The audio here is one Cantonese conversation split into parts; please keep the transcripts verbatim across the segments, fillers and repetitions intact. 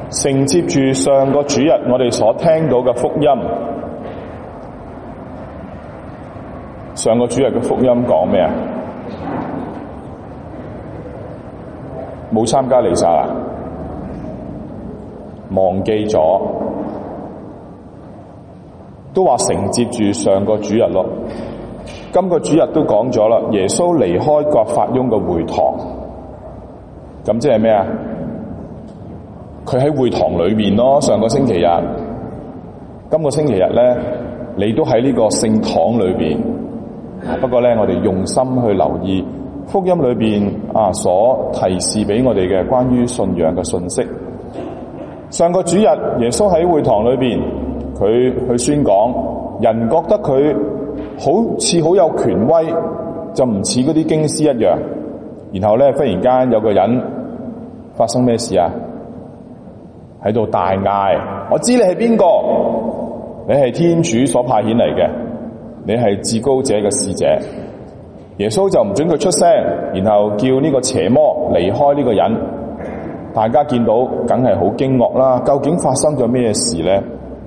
承接住上個主日我哋所聽到嘅福音，上個主日嘅福音講咩啊？冇參加彌撒啦，忘記咗，都話承接住上個主日咯。今個主日都講咗啦，耶穌離開葛法翁嘅會堂，咁即係咩啊？佢喺會堂裏面咯，上個星期日，今個星期日咧，你都喺呢個聖堂裏邊。不過咧，我哋用心去留意福音裏邊啊所提示俾我哋嘅關於信仰嘅信息。上個主日，耶穌喺會堂裏邊，佢去宣講，人覺得佢好似好有權威，就唔似嗰啲經師一樣。然後咧，忽然間有個人發生咩事啊？喺度大嗌：我知你係邊個？你係天主所派遣嚟嘅，你係至高者嘅使者。耶穌就唔准佢出聲，然後叫呢個邪魔離開呢個人。大家見到梗係好驚愕啦！究竟發生咗咩事呢？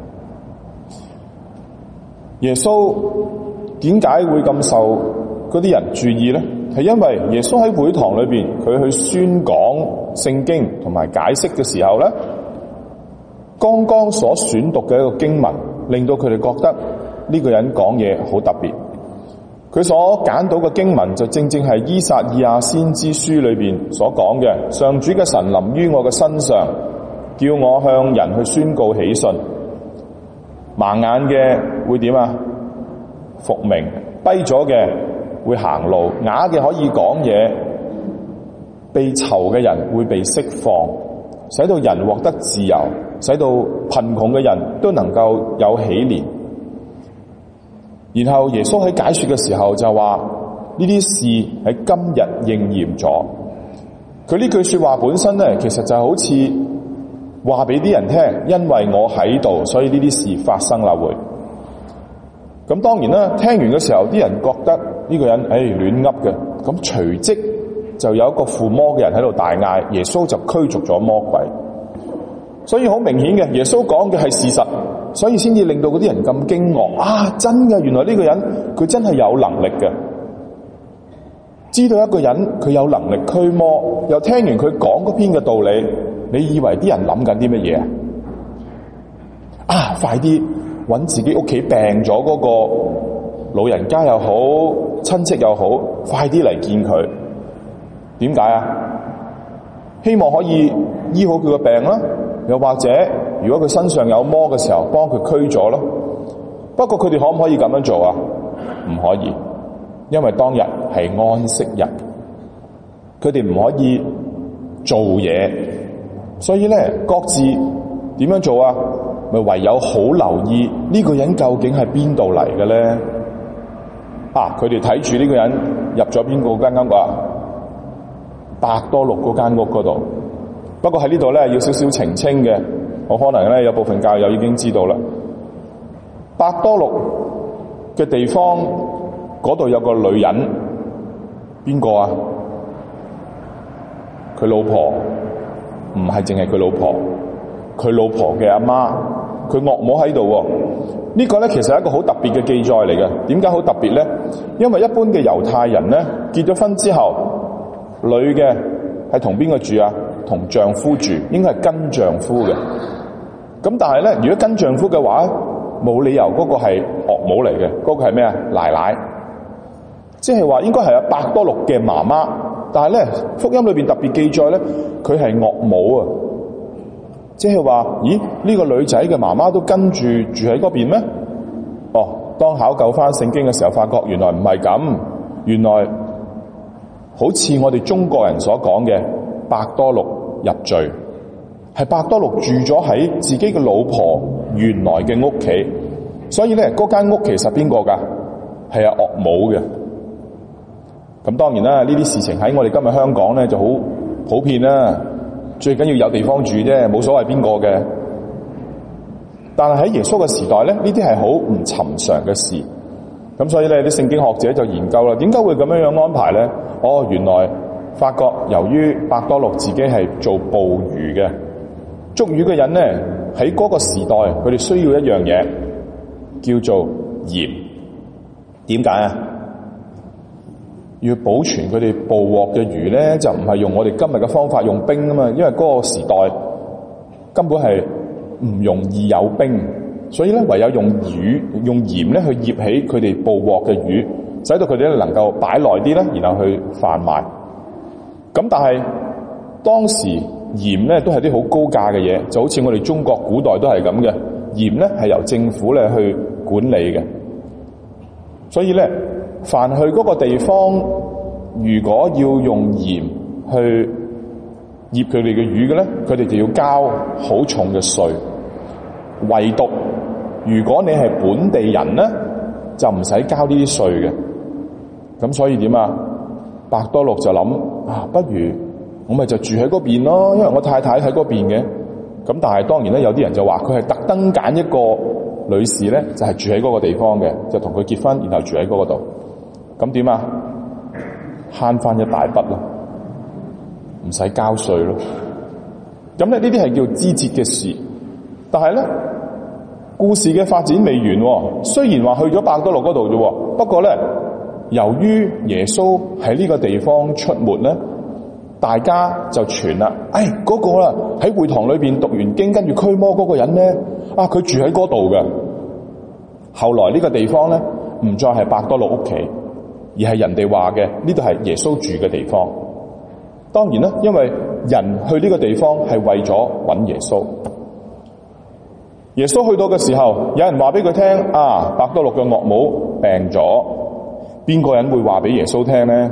耶穌點解會咁受嗰啲人注意呢？係因為耶穌喺會堂裏邊，佢去宣講聖經同埋解釋嘅時候呢，剛剛所選讀嘅一個經文，令到佢哋覺得呢個人講嘢好特別。佢所揀到嘅經文就正正係依撒意亞先知書裏邊所講嘅：上主嘅神臨於我嘅身上，叫我向人去宣告喜訊。盲眼嘅會點啊？復明，跛咗嘅會行路，啞嘅可以講嘢，被囚嘅人會被釋放，使到人獲得自由，使到貧窮嘅人都能夠有喜年。然後耶穌喺解說嘅時候就話，呢啲事喺今日應驗咗。佢呢句說話本身咧，其實就好似話俾啲人聽，因為我喺度，所以呢啲事發生啦會。咁當然啦，聽完嘅時候，啲人覺得呢個人誒亂噏嘅，咁隨即就有一個附魔嘅人喺度大嗌，耶穌就驅逐咗魔鬼。所以好明顯嘅，耶穌講嘅係事實，所以先至令到嗰啲人咁驚愕啊！真嘅，原來呢個人佢真係有能力嘅。知道一個人佢有能力驅魔，又聽完佢講嗰篇嘅道理，你以為啲人諗緊啲乜嘢啊？啊！快啲揾自己屋企病咗嗰個老人家又好，親戚又好，快啲嚟見佢。點解啊？希望可以醫好佢個病啦。又或者，如果佢身上有魔嘅時候，幫佢驅咗咯。不過佢哋可唔可以咁樣做啊？唔可以，因為當日係安息日，佢哋唔可以做嘢。所以咧，各自點樣做啊？咪唯有好留意呢個人究竟係邊度嚟嘅咧？啊！佢哋睇住呢個人入咗邊個間屋啊？伯多祿嗰間屋嗰度。不過喺呢度咧，要少少澄清嘅，我可能咧有部分教友已經知道啦。伯多祿嘅地方嗰度有個女人，邊個啊？佢老婆，唔係淨係佢老婆，佢老婆嘅阿媽，佢岳母喺度喎。呢個咧其實係一個好特別嘅記載嚟嘅。點解好特別咧？因為一般嘅猶太人咧結咗婚之後，女嘅係同邊個住啊？同丈夫住，應該係跟丈夫嘅。咁但係咧，如果跟丈夫嘅話，冇理由嗰個係岳母嚟嘅，嗰個係咩啊？奶奶，即係話應該係阿伯多祿嘅媽媽。但係咧，福音裏邊特別記載咧，佢係岳母啊。即係話，咦？呢個女仔嘅媽媽都跟住住喺嗰邊咩？哦，當考究翻聖經嘅時候，發覺原來唔係咁，原來好似我哋中國人所講嘅伯多祿入罪，係伯多祿住咗喺自己嘅老婆原來嘅屋企，所以咧嗰間屋其實邊個噶？係阿岳母嘅。咁當然啦，呢啲事情喺我哋今日香港咧就好普遍啦，最緊要有地方住啫，冇所謂邊個嘅。但係喺耶穌嘅時代咧，呢啲係好唔尋常嘅事。咁所以咧，啲聖經學者就研究啦，點解會咁樣樣安排咧？哦，原來發覺由於伯多祿自己係做捕魚嘅， 捉魚嘅人咧，喺嗰個時代，佢哋需要一樣嘢叫做鹽。點解啊？要保存佢哋捕獲嘅魚咧，就唔係用我哋今日嘅方法用冰啊嘛，因為嗰個時代根本係唔容易有冰，所以咧唯有用魚用鹽咧去醃起佢哋捕獲嘅魚，使到佢哋咧能夠擺耐啲咧，然後去販賣。咁但係當時鹽咧都係啲好高價嘅嘢，就好似我哋中國古代都係咁嘅，鹽咧係由政府咧去管理嘅，所以咧凡去嗰個地方，如果要用鹽去醃佢哋嘅魚嘅咧，佢哋就要交好重嘅稅。唯獨如果你係本地人咧，就唔使交呢啲稅嘅。咁所以點啊？伯多祿就諗啊，不如我咪就住喺嗰邊咯，因為我太太喺嗰邊嘅。咁但係當然咧，有啲人就話佢係特登揀一個女士咧，就係住喺嗰個地方嘅，就同佢結婚，然後住喺嗰個度。咁點啊？慳翻一大筆咯，唔使交稅咯。咁咧呢啲係叫枝節嘅事，但係咧故事嘅發展未完喎。雖然話去咗伯多祿嗰度啫，不過咧由於耶穌喺呢個地方出沒咧，大家就傳啦，哎嗰個啦喺會堂裏邊讀完經跟住驅魔嗰個人咧，啊佢住喺嗰度嘅。後來呢個地方咧唔再係伯多祿屋企，而係人哋話嘅呢度係耶穌住嘅地方。當然啦，因為人去呢個地方係為咗揾耶穌。耶穌去到嘅時候，有人話俾佢聽啊，伯多祿嘅岳母病咗。邊個人會話俾耶穌聽咧？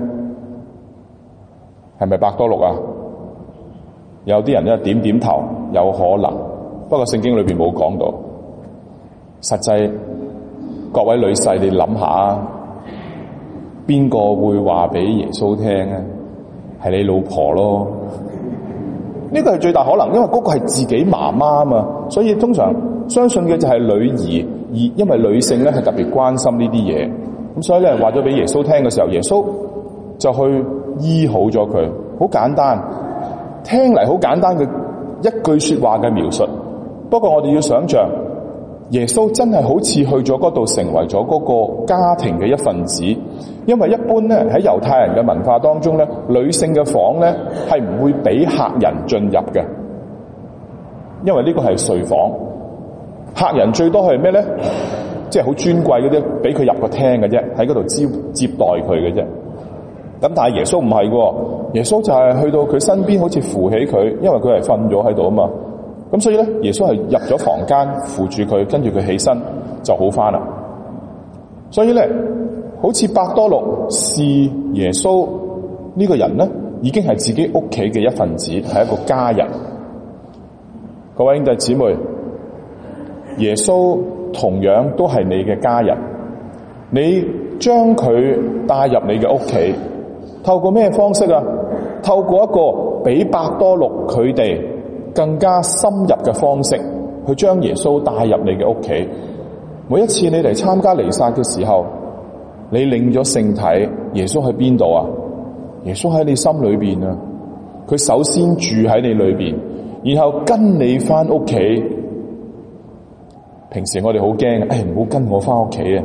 係咪伯多祿啊？有啲人咧點點頭，有可能，不過聖經裏邊冇講到。實際各位女士，你諗下，邊個會話俾耶穌聽咧？係你老婆咯。呢個係最大可能，因為嗰個係自己媽媽啊嘛，所以通常相信嘅就係女兒，而因為女性咧係特別關心呢啲嘢，咁所以咧話咗俾耶穌聽嘅時候，耶穌就去醫好咗佢。好簡單，聽嚟好簡單嘅一句說話嘅描述，不過我哋要想象耶穌真係好似去咗嗰度，成為咗嗰個家庭嘅一份子。因為一般咧喺猶太人嘅文化當中咧，女性嘅房咧係唔會俾客人進入嘅，因為呢個係睡房。客人最多係咩咧？即係好尊貴嗰啲，俾佢入個廳嘅啫，喺嗰度接接待佢嘅啫。咁但係耶穌唔係喎，耶穌就係去到佢身邊，好似扶起佢，因為佢係瞓咗喺度啊嘛。咁所以咧，耶穌係入咗房間扶住佢，跟住佢起身就好翻啦。所以咧，好似伯多祿視耶穌呢個人咧，已經係自己屋企嘅一份子，係一個家人。各位兄弟姊妹，耶穌同樣都係你嘅家人，你將佢帶入你嘅屋企，透過咩方式啊？透過一個比伯多祿佢哋更加深入嘅方式，去將耶穌帶入你嘅屋企。每一次你嚟參加彌撒嘅時候，你領咗聖體，耶穌喺邊度啊？耶穌喺你心裏邊啊！佢首先住喺你裏邊，然後跟你翻屋企。平時我哋好驚，誒唔好跟我翻屋企啊！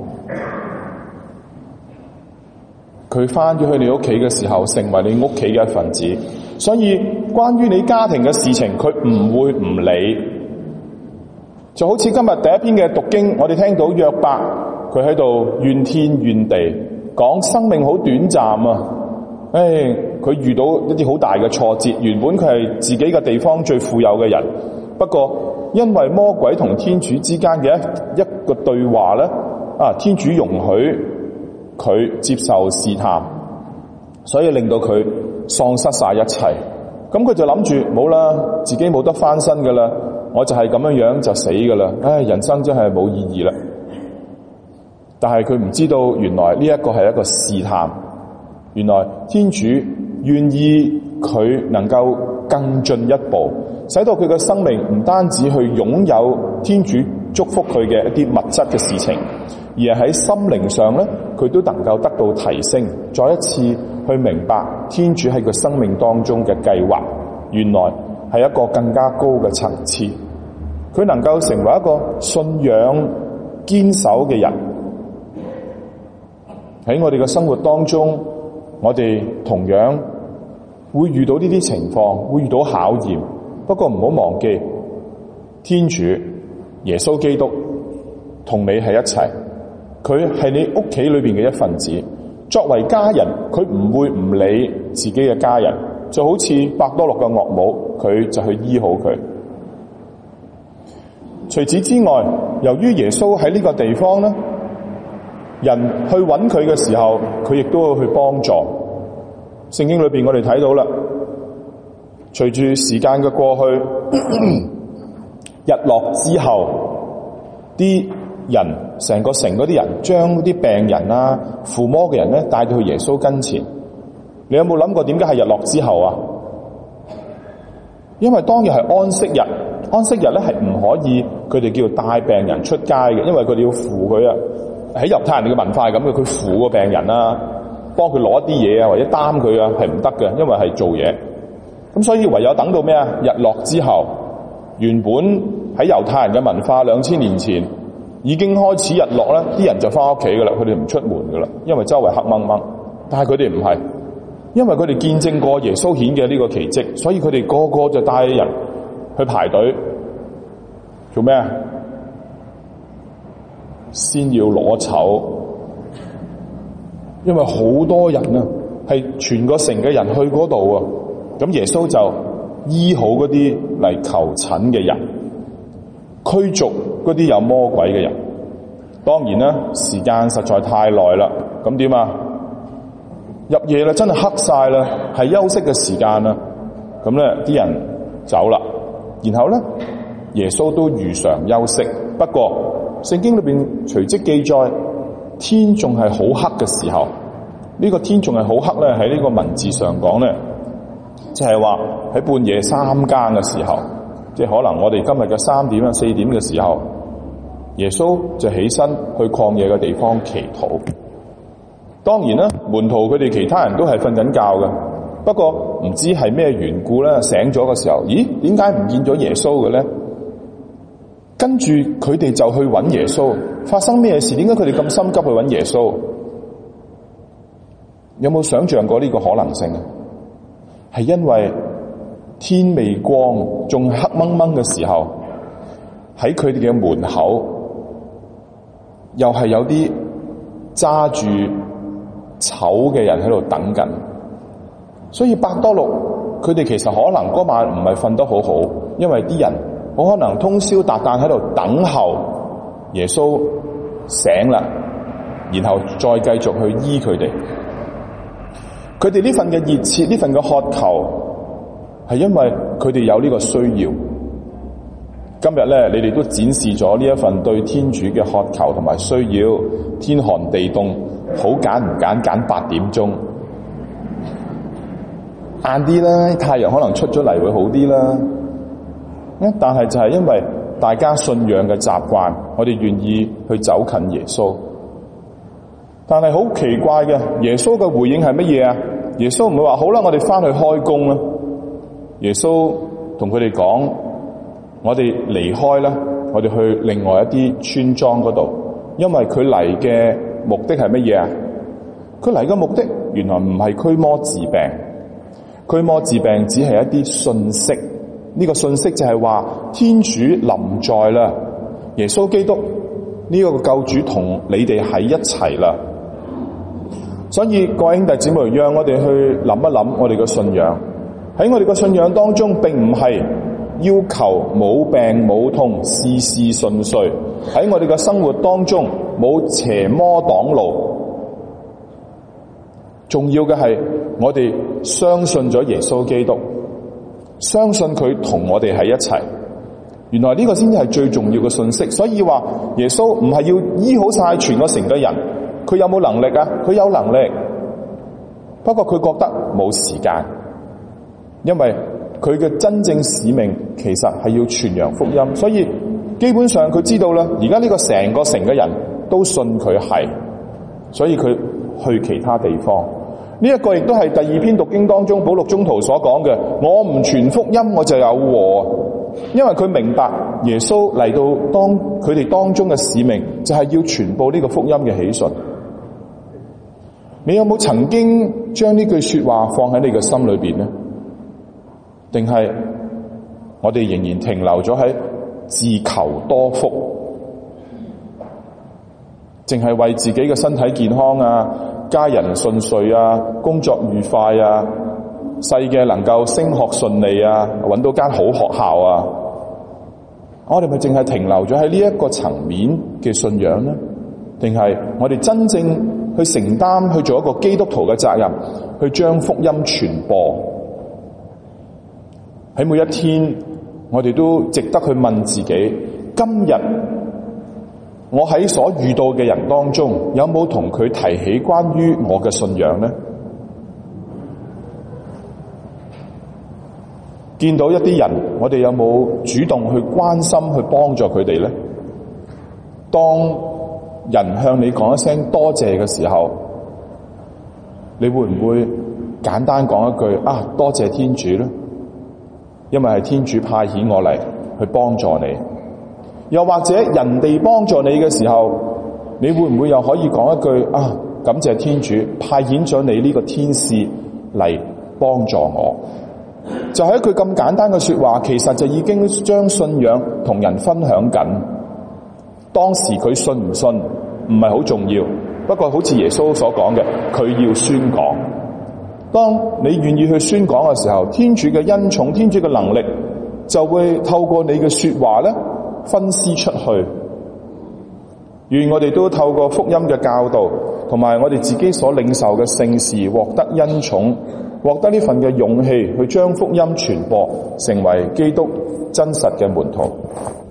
佢翻咗去你屋企嘅時候，成為你屋企嘅一份子。所以關於你家庭嘅事情，佢唔會唔理。就好似今日第一篇嘅讀經，我哋聽到約伯佢喺度怨天怨地，講生命好短暫啊！誒，佢遇到一啲好大嘅挫折，原本佢係自己嘅地方最富有嘅人，不過因為魔鬼同天主之間嘅一一個對話咧，啊，天主容許佢接受試探，所以令到佢喪失晒一切。咁佢就諗住冇啦，自己冇得翻身噶啦，我就係咁樣樣就死噶啦，唉，人生真係冇意義啦。但係佢唔知道，原來呢一個係一個試探，原來天主願意佢能夠更進一步，使到佢嘅生命唔單止去擁有天主祝福佢嘅一啲物質嘅事情，而係喺心靈上咧，佢都能夠得到提升，再一次去明白天主喺佢生命當中嘅計劃。原來係一個更加高嘅層次，佢能夠成為一個信仰堅守嘅人。喺我哋嘅生活當中，我哋同樣會遇到呢啲情況，會遇到考驗。不過唔好忘記，天主耶穌基督同你喺一齊，佢係你屋企裏邊嘅一份子。作為家人，佢唔會唔理自己嘅家人，就好似伯多祿嘅岳母，佢就去醫好佢。除此之外，由於耶穌喺呢個地方咧，人去揾佢嘅時候，佢亦都會去幫助。聖經裏邊我哋睇到啦，隨住時間嘅過去，日落之後，啲人成個城嗰啲人將啲病人啊、附魔嘅人咧帶到去耶穌跟前。你有冇諗過點解係日落之後啊？因為當日係安息日，安息日咧係唔可以佢哋叫帶病人出街嘅，因為佢哋要扶佢啊。喺猶太人嘅文化係咁嘅，佢扶個病人啊，幫佢攞一啲嘢啊，或者擔佢啊，係唔得嘅，因為係做嘢。咁所以唯有等到咩啊？日落之後，原本喺猶太人嘅文化兩千年前已經開始日落啦，啲人就翻屋企噶啦，佢哋唔出門噶啦，因為周圍黑掹掹。但係佢哋唔係，因為佢哋見證過耶穌顯嘅呢個奇蹟，所以佢哋個個就帶人去排隊做咩啊？先要攞籌，因為好多人啊，係全個城嘅人去嗰度啊。咁耶穌就醫好嗰啲嚟求診嘅人，驅逐嗰啲有魔鬼嘅人。當然啦，時間實在太耐啦，咁點啊？入夜啦，真係黑晒啦，係休息嘅時間啦。咁咧，啲人走啦，然後咧，耶穌都如常休息。不過聖經裏邊隨即記載，天仲係好黑嘅時候，呢、這個天仲係好黑咧，喺呢個文字上講咧，即係話喺半夜三更嘅時候，即係可能我哋今日嘅三點啊、四點嘅時候，耶穌就起身去曠野嘅地方祈禱。當然啦，門徒佢哋其他人都係瞓緊覺嘅，不過唔知係咩緣故咧，醒咗嘅時候，咦？點解唔見咗耶穌嘅咧？跟住佢哋就去揾耶穌，發生咩事？點解佢哋咁心急去揾耶穌？有冇想象過呢個可能性啊？係因為天未光，仲黑掹掹嘅時候，喺佢哋嘅門口，又係有啲揸住籌嘅人喺度等緊。所以伯多祿佢哋其實可能嗰晚唔係瞓得好好，因為啲人好可能通宵達旦喺度等候耶穌醒啦，然後再繼續去醫佢哋。佢哋呢份嘅熱切，呢份嘅渴求，係因為佢哋有呢個需要。今日咧，你哋都展示咗呢一份對天主嘅渴求同埋需要。天寒地凍，好揀唔揀？揀八點鐘，晏啲啦，太陽可能出咗嚟會好啲啦。但係就係因為大家信仰嘅習慣，我哋願意去走近耶穌。但係好奇怪嘅，耶穌嘅回應係乜嘢啊？耶穌唔會話好啦，我哋翻去開工啦。耶穌同佢哋講，我哋離開啦，我哋去另外一啲村莊嗰度，因為佢嚟嘅目的係乜嘢啊？佢嚟嘅目的原來唔係驅魔治病，驅魔治病只係一啲信息。呢個信息就係話天主臨在啦，耶穌基督呢個救主同你哋喺一齊啦。所以各位兄弟姊妹，讓我哋去諗一諗我哋嘅信仰。喺我哋嘅信仰當中，並唔係要求冇病冇痛、事事順遂。喺我哋嘅生活當中冇邪魔擋路。重要嘅係我哋相信咗耶穌基督，相信佢同我哋喺一齊。原來呢個先至係最重要嘅信息。所以話耶穌唔係要醫好晒全個城嘅人，佢有冇能力啊？佢有能力，不過佢覺得冇時間，因為佢嘅真正使命其實係要傳揚福音。所以基本上佢知道啦，而家呢個成個城嘅人都信佢係，所以佢去其他地方。 呢一個亦都係第二篇讀經當中保祿宗徒所講嘅，我唔傳福音我就有禍，因為佢明白耶穌嚟到當佢哋當中嘅使命就係要傳播呢個福音嘅喜訊。你有冇曾經將呢句說話放喺你嘅心裏邊呢？定係我哋仍然停留咗喺自求多福，淨係為自己嘅身體健康啊、家人順遂啊、工作愉快啊、細嘅能夠升學順利啊、搵到間好學校啊，我哋咪淨係停留咗喺呢一個層面嘅信仰呢？定係我哋真正去承擔去做一個基督徒嘅責任，去將福音傳播？喺每一天，我哋都值得去問自己，今日我喺所遇到嘅人當中，有冇同佢提起關於我嘅信仰呢？見到一啲人，我哋有冇主動去關心、去幫助佢哋呢？當人向你講一聲多謝嘅時候，你會唔會簡單講一句啊，多謝天主呢？因為係天主派遣我嚟去幫助你。又或者人哋幫助你嘅時候，你會唔會又可以講一句啊，感謝天主派遣咗你呢個天使嚟幫助我？就係一句咁簡單嘅說話，其實就已經將信仰同人分享緊。當時佢信唔信唔係好重要，不過好似耶穌所講嘅，佢要宣講。當你願意去宣講嘅時候，天主嘅恩寵、天主嘅能力就會透過你嘅說話咧分施出去。願我哋都透過福音嘅教導同埋我哋自己所領受嘅聖事，獲得恩寵，獲得呢份嘅勇氣，去將福音傳播，成為基督真實嘅門徒。